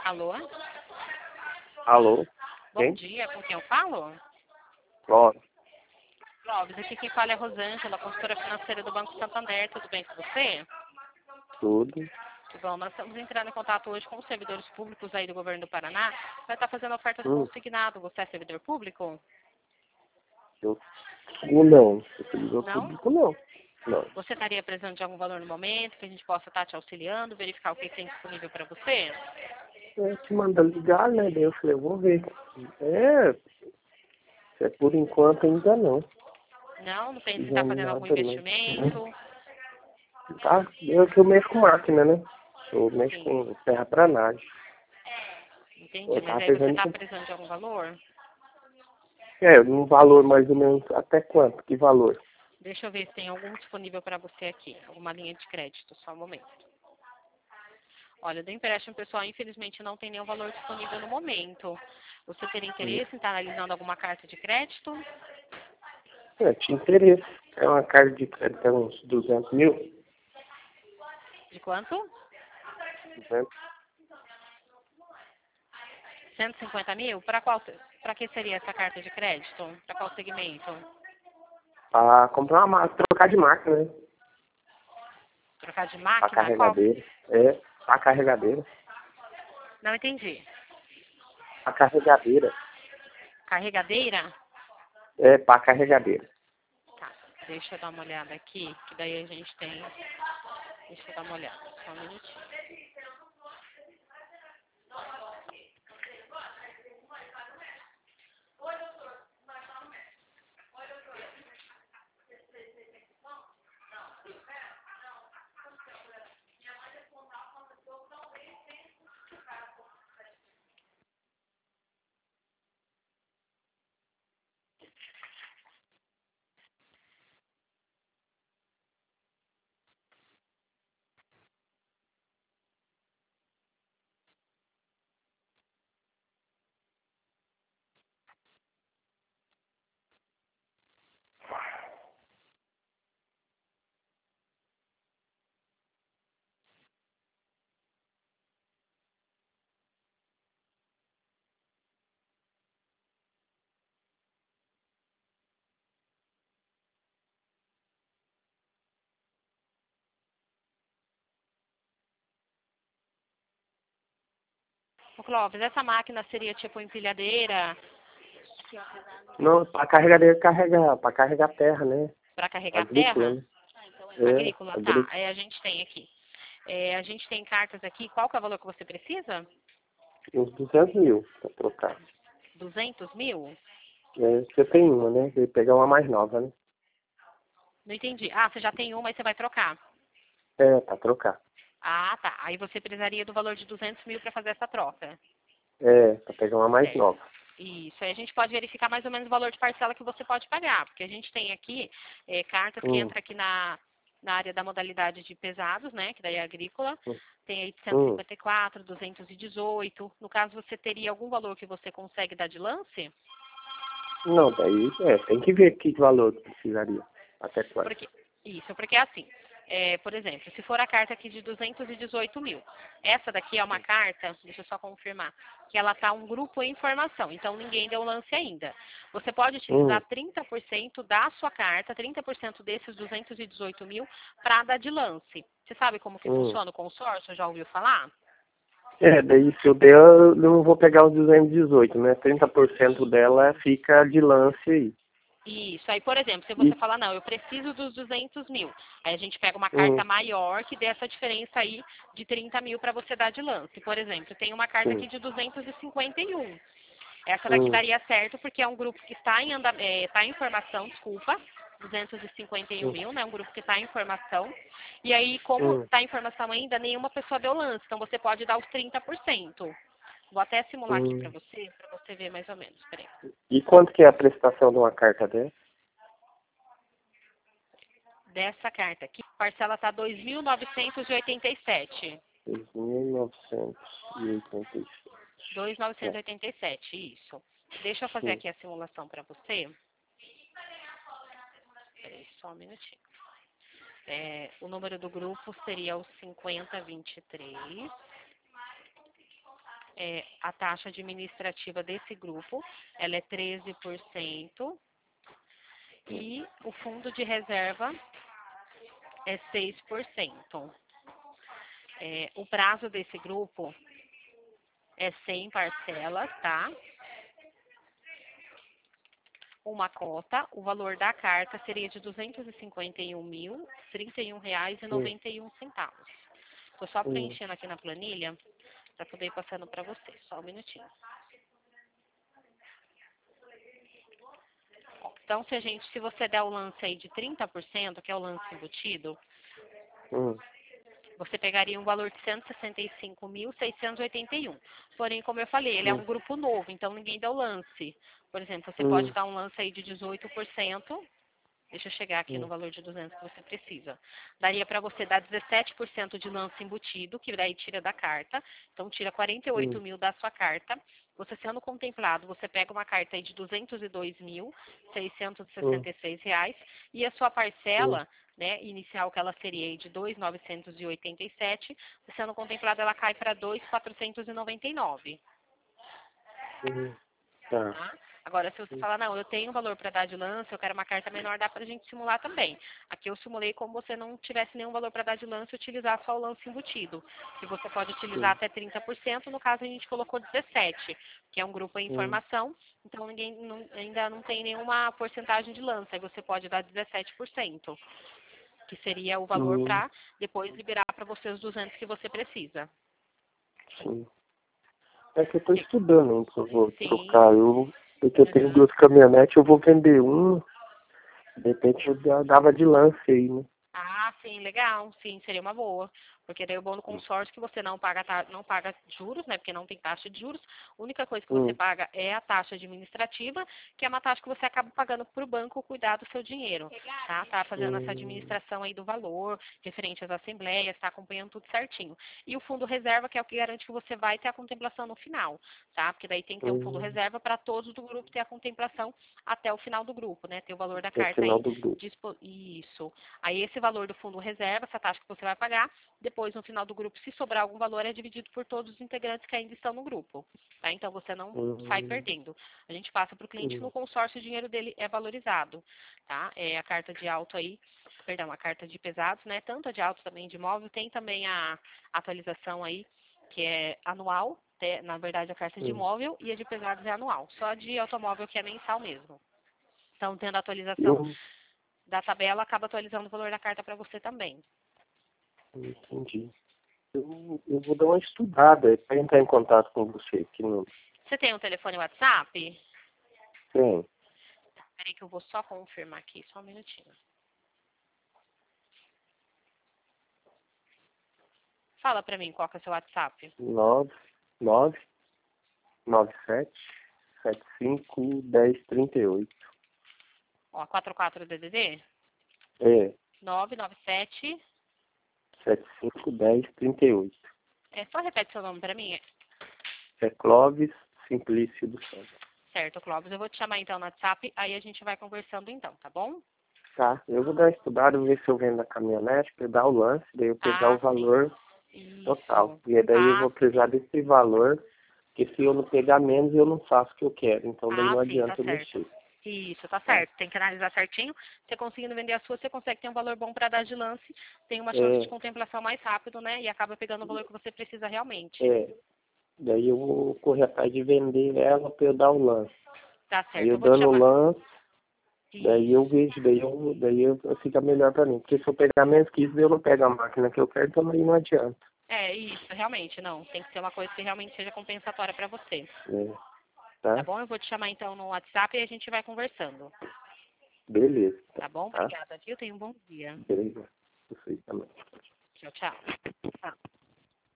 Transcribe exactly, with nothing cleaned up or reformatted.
Alô? Alô? Bom Quem? dia, com quem eu falo? Clóvis. Clóvis, aqui quem fala é Rosângela, consultora financeira do Banco Santander. Tudo bem com você? Tudo. Tudo bom. Nós estamos entrando em contato hoje com os servidores públicos aí do governo do Paraná. Vai estar fazendo oferta do Hum, consignado. Você é servidor público? eu eu não. Eu servidor Não? público não. Não. Você estaria precisando de algum valor no momento que a gente possa estar te auxiliando, verificar o que tem disponível para você? É, te manda ligar, né? Daí eu falei, eu vou ver. É, é por enquanto ainda não. Não? Não pensa em estar Fizemos fazendo algum nada não. investimento? Tá, eu que eu mexo com máquina, né? Eu mexo Sim, com terraplanagem. entendi. Eu Mas tava aí você pensando está que. precisando de algum valor? É, um valor mais ou menos até quanto? Que valor? Deixa eu ver se tem algum disponível para você aqui. Alguma linha de crédito, só um momento. Olha, do empréstimo pessoal, infelizmente, não tem nenhum valor disponível no momento. Você teria Hum. interesse em estar analisando alguma carta de crédito? É, tinha interesse. É uma carta de crédito, é uns duzentos mil? De quanto? duzentos. cento e cinquenta mil? Para qual, para que seria essa carta de crédito? Para qual segmento? Pra comprar uma máquina, trocar de máquina, né? Trocar de Pra máquina? Qual? carregadeira. É, pra carregadeira. Não entendi. Pra carregadeira. Carregadeira? É, pra carregadeira. Tá. Deixa eu dar uma olhada aqui, que daí a gente tem. Deixa eu dar uma olhada. Só um minutinho. Ô, Clóvis, essa máquina seria tipo empilhadeira Não, pra carregadeira carregar, pra carregar terra, né? para carregar Agrícola, terra? né? É, Agrícola, tá. agrícola. Aí a gente tem aqui. É, a gente tem cartas aqui. Qual que é o valor que você precisa? Uns duzentos mil pra trocar. Duzentos mil? É, você tem uma, né? Veio pegar uma mais nova, né? Não entendi. Ah, você já tem uma e você vai trocar. É, pra trocar. Ah, tá. Aí você precisaria do valor de duzentos mil para fazer essa troca. É, pra pegar uma mais Certo. nova. Isso. Aí a gente pode verificar mais ou menos o valor de parcela que você pode pagar. Porque a gente tem aqui é, cartas que Hum, entram aqui na, na área da modalidade de pesados, né? Que daí é agrícola. hum, Tem aí de cento e hum. cinquenta e quatro, duzentos e dezoito. No caso, você teria algum valor que você consegue dar de lance? Não, daí, é, tem que ver que valor que precisaria. Até quanto. Porque, isso, porque é assim. É, por exemplo, se for a carta aqui de duzentos e dezoito mil, essa daqui é uma carta, deixa eu só confirmar, que ela está um grupo em formação, então ninguém deu lance ainda. Você pode Hum, utilizar trinta por cento da sua carta, trinta por cento desses duzentos e dezoito mil, para dar de lance. Você sabe como que hum. funciona o consórcio? Já ouviu falar? É, daí se eu der, eu não vou pegar os duzentos e dezoito, né? trinta por cento dela fica de lance aí. Isso. Aí, por exemplo, se E, você falar, não, eu preciso dos duzentos mil, aí a gente pega uma hum, carta maior que dê essa diferença aí de trinta mil para você dar de lance. Por exemplo, tem uma carta sim, aqui de duzentos e cinquenta e um. Essa daqui hum, daria certo porque é um grupo que está em, anda, é, tá em formação, desculpa, duzentos e cinquenta e um hum, mil, né? Um grupo que está em formação. E aí, como hum, está em formação ainda, nenhuma pessoa deu lance, então você pode dar os trinta por cento. Vou até simular aqui para hum. você, para você ver mais ou menos. Peraí. E quanto que é a prestação de uma carta dessa? Dessa carta aqui, a parcela está dois mil novecentos e oitenta e sete. dois mil novecentos e oitenta e sete. dois mil novecentos e É, oitenta e sete, isso. Deixa eu fazer sim. aqui a simulação para você. Peraí, só um minutinho. É, o número do grupo seria o cinquenta vinte e três. é, a taxa administrativa desse grupo, ela é treze por cento e o fundo de reserva é seis por cento. É, o prazo desse grupo é cem parcelas, tá? Uma cota, o valor da carta seria de duzentos e cinquenta e um mil, trinta e um reais e noventa e um centavos. Estou só Hum. preenchendo aqui na planilha para poder ir passando para você. Só um minutinho. Então, se a gente, se você der o lance aí de trinta por cento, que é o lance embutido, Hum. você pegaria um valor de cento e sessenta e cinco mil, seiscentos e oitenta e um. Porém, como eu falei, ele é Hum. um grupo novo, então ninguém dá o lance. Por exemplo, você Hum. pode dar um lance aí de dezoito por cento. Deixa eu chegar aqui no Hum. valor de duzentos que você precisa. Daria para você dar dezessete por cento de lance embutido, que daí tira da carta. Então, tira quarenta e oito Hum. mil da sua carta. Você sendo contemplado, você pega uma carta aí de duzentos e dois mil, seiscentos e Hum. sessenta e seis reais. E a sua Hum. parcela, né, inicial, que ela seria aí de dois mil novecentos e oitenta e sete, você sendo contemplado, ela cai para dois mil quatrocentos e noventa e nove. Hum. Tá. Tá? Agora, se você falar, não, eu tenho valor para dar de lance, eu quero uma carta menor, dá para a gente simular também. Aqui eu simulei como você não tivesse nenhum valor para dar de lance e utilizar só o lance embutido. Que você pode utilizar Sim. até trinta por cento, no caso a gente colocou dezessete por cento, que é um grupo em Hum. informação, então ninguém não- ainda não tem nenhuma porcentagem de lance, aí você pode dar dezessete por cento, que seria o valor Hum. para depois liberar para você os duzentos que você precisa. Sim. É que eu tô estudando, hein, que eu vou Sim. trocar. Eu, porque eu tenho duas caminhonetes, eu vou vender uma. De repente eu da- dava de lance aí, né? Ah, sim, legal, sim, seria uma boa. Porque daí o bônus consórcio que você não paga, ta- não paga juros, né? Porque não tem taxa de juros. A única coisa que você Hum. paga é a taxa administrativa, que é uma taxa que você acaba pagando para o banco cuidar do seu dinheiro. Tá? Tá fazendo essa Hum. administração aí do valor, referente às assembleias, tá acompanhando tudo certinho. E o fundo reserva, que é o que garante que você vai ter a contemplação no final, tá? Porque daí tem que ter um fundo Hum. reserva para todos do grupo ter a contemplação até o final do grupo, né? Ter o valor da É o carta final aí. do grupo. dispo- Isso. Aí esse valor do fundo reserva, essa taxa que você vai pagar, depois no final do grupo, se sobrar algum valor, é dividido por todos os integrantes que ainda estão no grupo. Tá? Então você não sai Hum. perdendo. A gente passa para o cliente Hum. no consórcio, o dinheiro dele é valorizado. Tá? É a carta de auto aí, perdão, a carta de pesados, né? Tanto a de auto também de imóvel, tem também a atualização aí, que é anual, te- na verdade a carta de Hum. imóvel, e a de pesados é anual. Só a de automóvel que é mensal mesmo. Então, tendo a atualização Eu da tabela, acaba atualizando o valor da carta para você também. entendi. Eu, eu vou dar uma estudada para entrar em contato com você aqui no. Você tem um telefone WhatsApp? Tem. Peraí que eu vou só confirmar aqui, só um minutinho. Fala pra mim qual que é o seu WhatsApp. nove nove nove sete sete cinco dez trinta e oito. Ó, quatro quatro D D D? É, nove nove sete. sete cinco dez trinta e oito. É, só repete seu nome pra mim. É Clóvis Simplício do Santos. Certo, Clóvis. Eu vou te chamar então no WhatsApp, aí a gente vai conversando então, tá bom? Tá, eu vou dar uma estudada, ver se eu vendo a caminhonete, pegar o lance, daí eu pegar o Ah, sim. valor total. Isso. E daí eu Ah, vou precisar desse valor, porque se eu não pegar menos, eu não faço o que eu quero. Então daí ah, não sim, tá adianta eu certo. mexer. Isso, tá Tá? certo. Tem que analisar certinho. Você conseguindo vender a sua, você consegue ter um valor bom para dar de lance, tem uma chance de É, contemplação mais rápido, né? E acaba pegando o valor que você precisa realmente. é. Daí eu vou correr atrás de vender ela para eu dar o lance. Tá Aí certo. eu Eu vou te dando o chamar. lance, daí eu Isso. vejo, daí eu, daí eu, fica melhor para mim. Porque se eu pegar menos que isso, daí eu não pego a máquina que eu quero, então aí não adianta. É, isso, realmente, não. Tem que ser uma coisa que realmente seja compensatória para você. É, Tá tá? bom? Eu vou te chamar então no WhatsApp e a gente vai conversando. Beleza. Tá bom? Tá? Obrigada, viu? Tenha um bom dia. Beleza. Você também. Tchau, tchau. Tá.